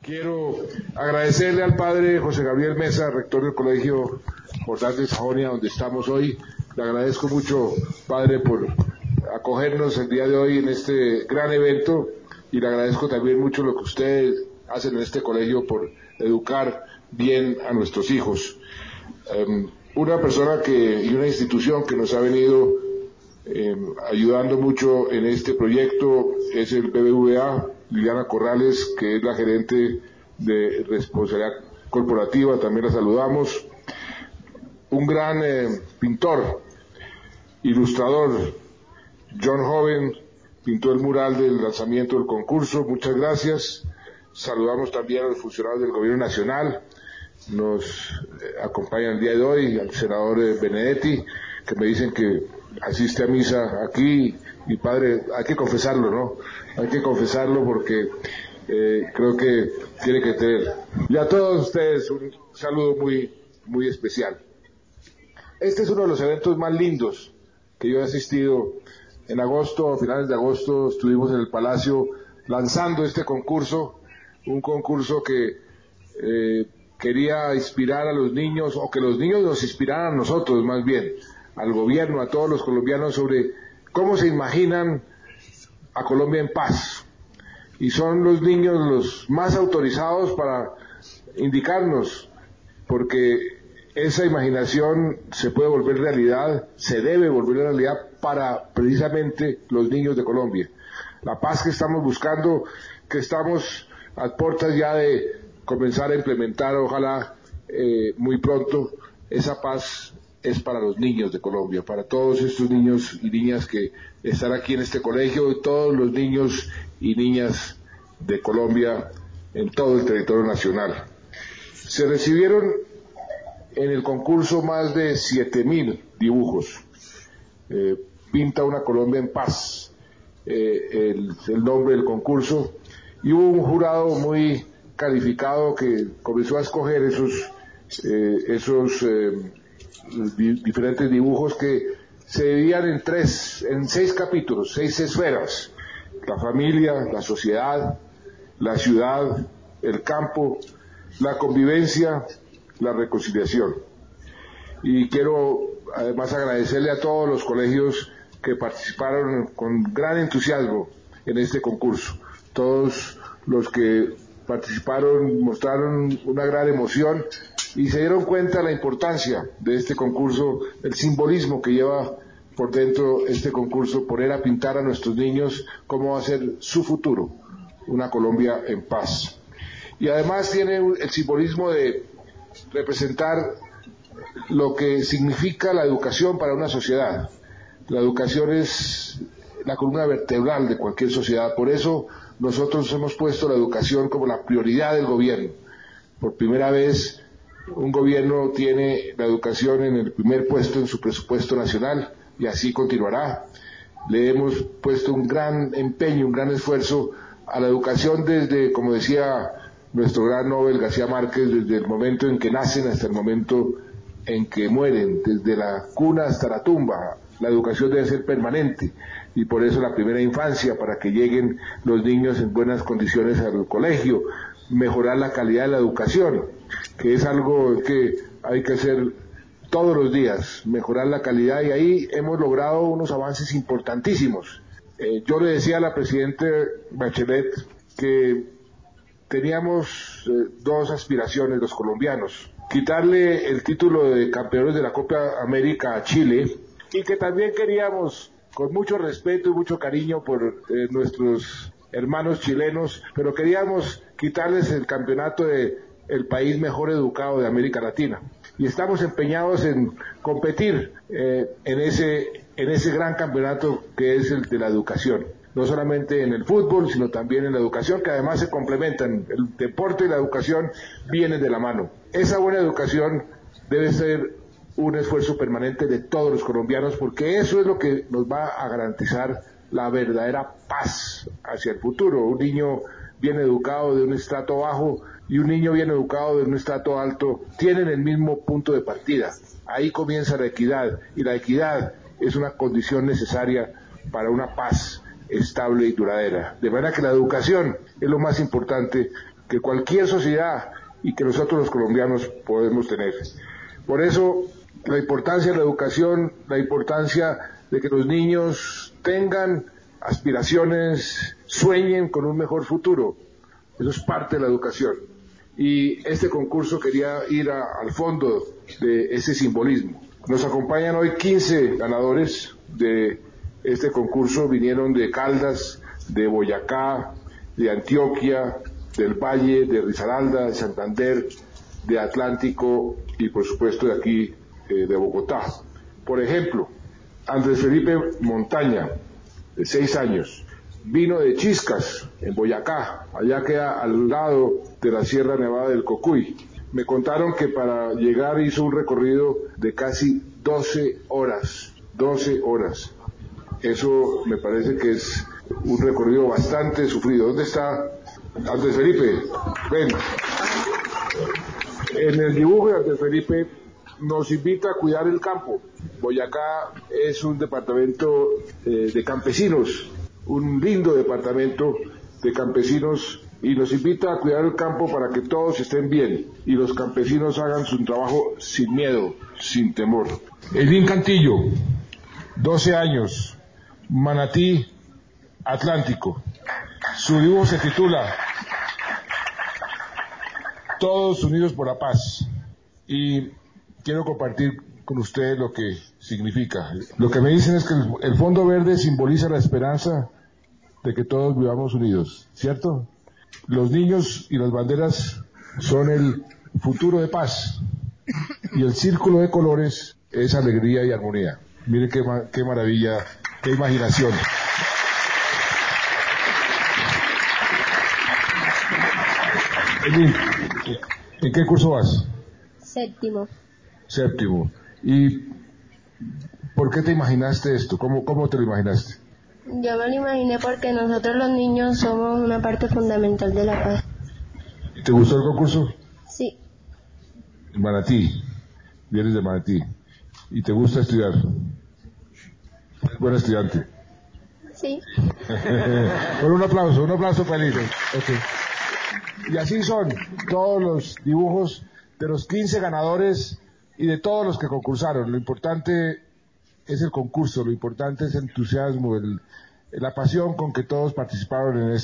Quiero agradecerle al padre José Gabriel Mesa, rector del Colegio Jordán de Sajonia, donde estamos hoy. Le agradezco mucho, padre, por acogernos el día de hoy en este gran evento, y le agradezco también mucho lo que ustedes hacen en este colegio por educar bien a nuestros hijos. Una persona y una institución que nos ha venido ayudando mucho en este proyecto es el BBVA. Liliana Corrales, que es la gerente de responsabilidad corporativa, también la saludamos. Un gran pintor, ilustrador, John Joven, pintó el mural del lanzamiento del concurso. Muchas gracias. Saludamos también a los funcionarios del Gobierno Nacional. Nos acompañan el día de hoy al senador Benedetti, que me dicen que asiste a misa aquí, y padre, hay que confesarlo, ¿no? Hay que confesarlo porque creo que tiene que tener. Y a todos ustedes un saludo muy especial. Este es uno de los eventos más lindos que yo he asistido. En agosto, a finales de agosto, estuvimos en el Palacio lanzando este concurso, un concurso que quería inspirar a los niños, o que los niños nos inspiraran a nosotros, más bien, al gobierno, a todos los colombianos, sobre cómo se imaginan a Colombia en paz. Y son los niños los más autorizados para indicarnos, porque esa imaginación se puede volver realidad, se debe volver realidad para precisamente los niños de Colombia. La paz que estamos buscando, que estamos a puertas ya de comenzar a implementar, ojalá muy pronto, esa paz es para los niños de Colombia, para todos estos niños y niñas que están aquí en este colegio, y todos los niños y niñas de Colombia en todo el territorio nacional. Se recibieron en el concurso más de 7,000 dibujos. Pinta una Colombia en paz, el nombre del concurso, y hubo un jurado muy calificado que comenzó a escoger esos diferentes dibujos que se dividían en 6 capítulos, 6 esferas: la familia, la sociedad, la ciudad, el campo, la convivencia, la reconciliación. Y quiero además agradecerle a todos los colegios que participaron con gran entusiasmo en este concurso. Todos los que participaron mostraron una gran emoción y se dieron cuenta de la importancia de este concurso, el simbolismo que lleva por dentro este concurso, poner a pintar a nuestros niños cómo va a ser su futuro, una Colombia en paz. Y además tiene el simbolismo de representar lo que significa la educación para una sociedad. La educación es la columna vertebral de cualquier sociedad. Por eso nosotros hemos puesto la educación como la prioridad del gobierno. Por primera vez, un gobierno tiene la educación en el primer puesto en su presupuesto nacional, y así continuará. Le hemos puesto un gran empeño, un gran esfuerzo a la educación desde, como decía nuestro gran Nobel García Márquez, desde el momento en que nacen hasta el momento en que mueren, desde la cuna hasta la tumba. La educación debe ser permanente, y por eso la primera infancia, para que lleguen los niños en buenas condiciones al colegio, mejorar la calidad de la educación, que es algo que hay que hacer todos los días, mejorar la calidad, y ahí hemos logrado unos avances importantísimos. Yo le decía a la presidenta Bachelet que teníamos 2 aspiraciones los colombianos: quitarle el título de campeones de la Copa América a Chile, y que también queríamos, con mucho respeto y mucho cariño por nuestros hermanos chilenos, pero queríamos quitarles el campeonato de el país mejor educado de América Latina. Y estamos empeñados en competir en ese gran campeonato que es el de la educación. No solamente en el fútbol, sino también en la educación, que además se complementan. El deporte y la educación vienen de la mano. Esa buena educación debe ser un esfuerzo permanente de todos los colombianos, porque eso es lo que nos va a garantizar la verdadera paz hacia el futuro. Un niño bien educado de un estrato bajo y un niño bien educado de un estrato alto tienen el mismo punto de partida. Ahí comienza la equidad, y la equidad es una condición necesaria para una paz estable y duradera. De manera que la educación es lo más importante que cualquier sociedad y que nosotros los colombianos podemos tener. Por eso, la importancia de la educación, la importancia de que los niños tengan aspiraciones, sueñen con un mejor futuro. Eso es parte de la educación. Y este concurso quería ir al fondo de ese simbolismo. Nos acompañan hoy 15 ganadores de este concurso. Vinieron de Caldas, de Boyacá, de Antioquia, del Valle, de Risaralda, de Santander, de Atlántico y por supuesto de aquí, de Bogotá. Por ejemplo, Andrés Felipe Montaña, de 6 años, vino de Chiscas, en Boyacá, allá queda al lado de la Sierra Nevada del Cocuy. Me contaron que para llegar hizo un recorrido de casi 12 horas. Eso me parece que es un recorrido bastante sufrido. ¿Dónde está Andrés Felipe? Ven. En el dibujo de Andrés Felipe nos invita a cuidar el campo. Boyacá es un departamento de campesinos, un lindo departamento de campesinos, y nos invita a cuidar el campo para que todos estén bien y los campesinos hagan su trabajo sin miedo, sin temor. Elín Cantillo, 12 años, Manatí, Atlántico. Su dibujo se titula Todos unidos por la paz, y quiero compartir con ustedes lo que significa. Lo que me dicen es que el fondo verde simboliza la esperanza de que todos vivamos unidos, ¿cierto? Los niños y las banderas son el futuro de paz, y el círculo de colores es alegría y armonía. Miren qué maravilla, qué imaginación. Elín, ¿en qué curso vas? Séptimo. ¿Y por qué te imaginaste esto? ¿Cómo te lo imaginaste? Yo me lo imaginé porque nosotros los niños somos una parte fundamental de la paz. ¿Te gustó el concurso? Sí. En Manatí, vienes de Manatí. ¿Y te gusta estudiar? ¿Eres buen estudiante? Sí. Bueno, un aplauso para Elín. Okay. Y así son todos los dibujos de los 15 ganadores y de todos los que concursaron. Lo importante es el concurso, lo importante es el entusiasmo, la pasión con que todos participaron en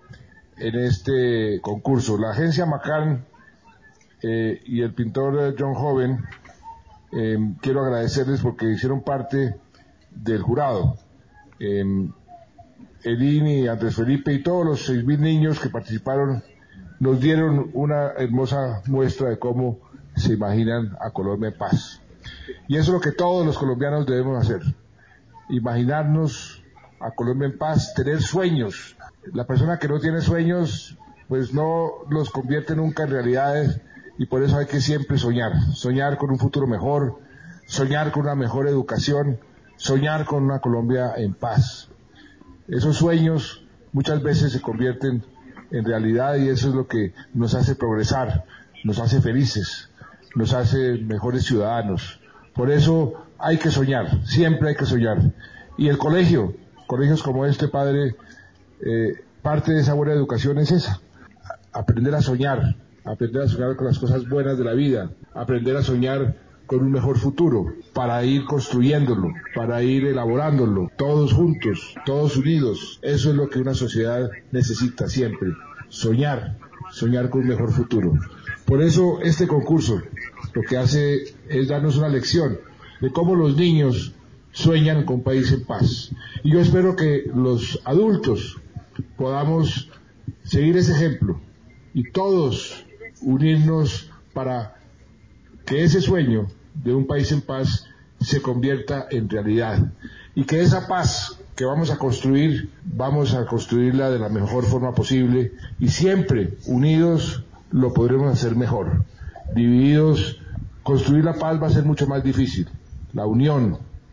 este concurso. La agencia McCann y el pintor John Hoven, quiero agradecerles porque hicieron parte del jurado. Elín y Andrés Felipe y todos los 6.000 niños que participaron nos dieron una hermosa muestra de cómo se imaginan a Colombia en paz. Y eso es lo que todos los colombianos debemos hacer. Imaginarnos a Colombia en paz, tener sueños. La persona que no tiene sueños, pues no los convierte nunca en realidades, y por eso hay que siempre soñar con un futuro mejor, soñar con una mejor educación, soñar con una Colombia en paz. Esos sueños muchas veces se convierten en realidad y eso es lo que nos hace progresar, nos hace felices, nos hace mejores ciudadanos. Por eso hay que soñar, siempre hay que soñar. Y el colegios como este, padre, parte de esa buena educación es esa, aprender a soñar con las cosas buenas de la vida, aprender a soñar con un mejor futuro, para ir construyéndolo, para ir elaborándolo, todos juntos, todos unidos. Eso es lo que una sociedad necesita siempre, soñar con un mejor futuro. Por eso este concurso lo que hace es darnos una lección de cómo los niños sueñan con un país en paz. Y yo espero que los adultos podamos seguir ese ejemplo y todos unirnos para que ese sueño de un país en paz se convierta en realidad y que esa paz que vamos a construirla de la mejor forma posible, y siempre unidos lo podremos hacer mejor. Divididos, construir la paz va a ser mucho más difícil. La unión,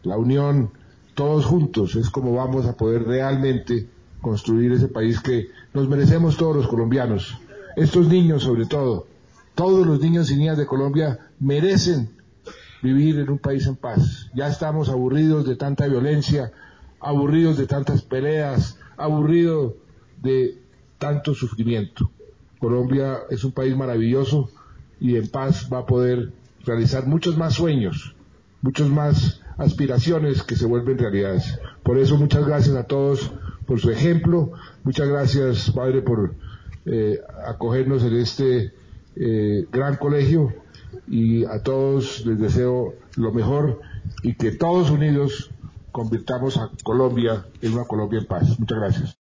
todos juntos, es como vamos a poder realmente construir ese país que nos merecemos todos los colombianos. Estos niños sobre todo, todos los niños y niñas de Colombia merecen vivir en un país en paz. Ya estamos aburridos de tanta violencia, aburridos de tantas peleas, aburridos de tanto sufrimiento. Colombia es un país maravilloso y en paz va a poder realizar muchos más sueños, muchas más aspiraciones que se vuelven realidades. Por eso muchas gracias a todos por su ejemplo, muchas gracias, padre, por acogernos en este gran colegio, y a todos les deseo lo mejor y que todos unidos convirtamos a Colombia en una Colombia en paz. Muchas gracias.